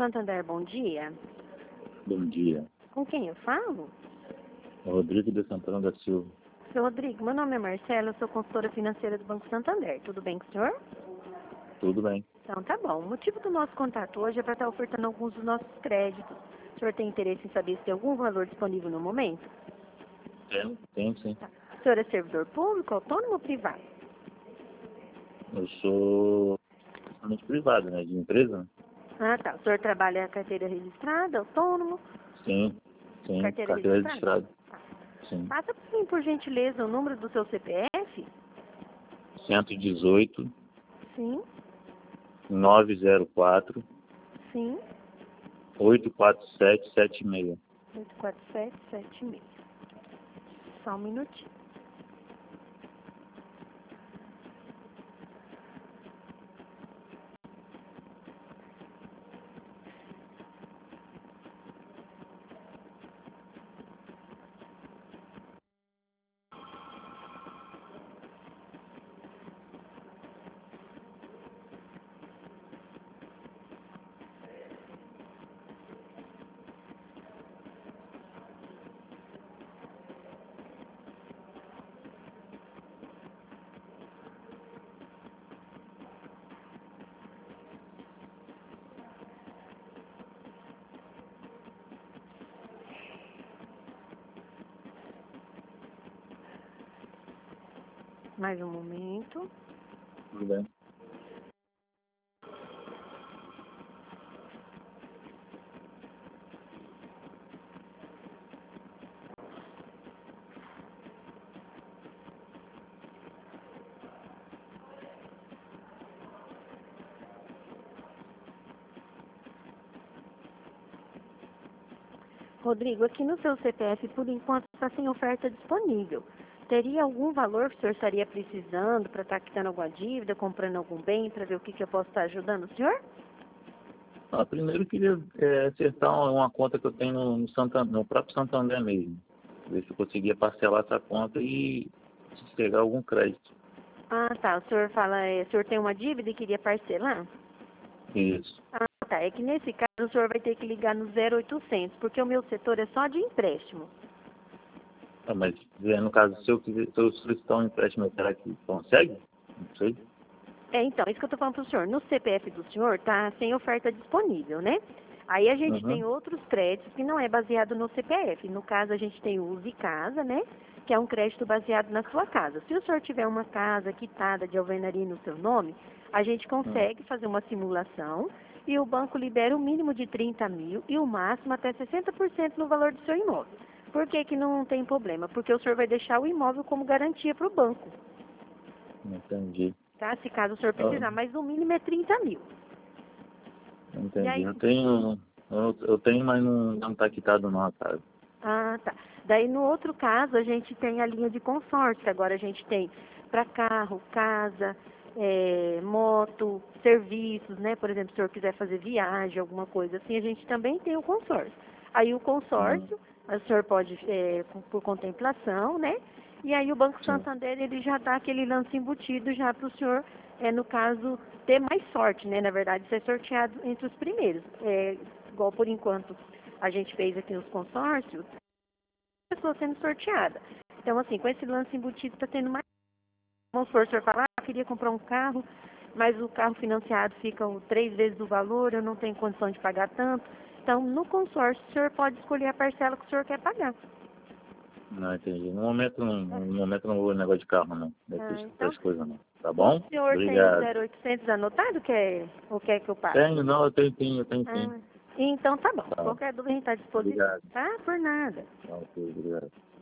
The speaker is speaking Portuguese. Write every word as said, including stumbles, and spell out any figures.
Santander, bom dia. Bom dia. Com quem eu falo? Rodrigo de Santana da Silva. Seu Rodrigo, meu nome é Marcela, eu sou consultora financeira do Banco Santander. Tudo bem com o senhor? Tudo bem. Então tá bom. O motivo do nosso contato hoje é para estar ofertando alguns dos nossos créditos. O senhor tem interesse em saber se tem algum valor disponível no momento? Tenho, tenho sim. Tá. O senhor é servidor público, autônomo ou privado? Eu sou totalmente privado, né? De empresa? Ah, tá. O senhor trabalha carteira registrada, autônomo? Sim, sim. Carteira Carteira registrada? registrada. Tá. Sim. Passa para mim, por gentileza, o número do seu C P F? cento e dezoito, Sim, novecentos e quatro, sim. oito quatro sete sete seis. oito quatro sete sete seis. Só um minutinho. Mais um momento. Tudo bem. Rodrigo, aqui no seu C P F, por enquanto, está sem oferta disponível. Teria algum valor que o senhor estaria precisando para estar quitando alguma dívida, comprando algum bem, para ver o que, que eu posso estar ajudando o senhor? Ah, primeiro eu queria é, acertar uma, uma conta que eu tenho no, no, Santander, no próprio Santander mesmo. Ver se eu conseguia parcelar essa conta e pegar algum crédito. Ah, tá. O senhor fala, é, o senhor tem uma dívida e queria parcelar? Isso. Ah, tá. É que nesse caso o senhor vai ter que ligar no zero oitocentos, porque o meu setor é só de empréstimo. Ah, mas é, no caso, se eu, quiser, se eu solicitar um empréstimo, será que consegue? Não sei. É, então, isso que eu estou falando para o senhor. No C P F do senhor está sem oferta disponível, né? Aí a gente tem Uhum. outros créditos que não é baseado no C P F. No caso, a gente tem o Use Casa, né? Que é um crédito baseado na sua casa. Se o senhor tiver uma casa quitada de alvenaria no seu nome, a gente Hum. consegue fazer uma simulação e o banco libera o mínimo de trinta mil e o máximo até sessenta por cento no valor do seu imóvel. Por que que não tem problema? Porque o senhor vai deixar o imóvel como garantia para o banco, Entendi. tá? Se caso o senhor Ah, precisar, mas o mínimo é trinta mil. E entendi. aí, Eu tenho, eu, eu tenho, mas não, não tá quitado não, cara. ah, tá. Daí no outro caso a gente tem a linha de consórcio. Agora a gente tem para carro, casa, é, moto, serviços, né? Por exemplo, se o senhor quiser fazer viagem, alguma coisa assim, a gente também tem o consórcio. Aí o Hum, consórcio, o senhor pode, é, com- por contemplação, né? E aí o Banco sim. Santander, ele já dá aquele lance embutido já para o senhor, é, no caso, ter mais sorte, né? Na verdade, ser sorteado entre os primeiros. É, igual por enquanto a gente fez aqui nos consórcios, pessoa sendo sorteada. Então, assim, com esse lance embutido, está tendo mais. Vamos supor, o senhor fala, ah, eu queria comprar um carro, mas o carro financiado fica o três vezes do valor, eu não tenho condição de pagar tanto. Então, no consórcio, o senhor pode escolher a parcela que o senhor quer pagar. Não, entendi. No momento, não, no momento não vou negócio de carro, não. Ah, Dessas, então, dessas coisas, não. Tá o bom? senhor tem o Obrigado. zero oitocentos anotado, quer, ou quer que eu passe? Tenho, não, eu tenho sim, eu tenho sim. Ah, então tá bom. Tá, Qualquer dúvida a gente está à disposição, obrigado. tá? Por nada. Tá, ok, obrigado.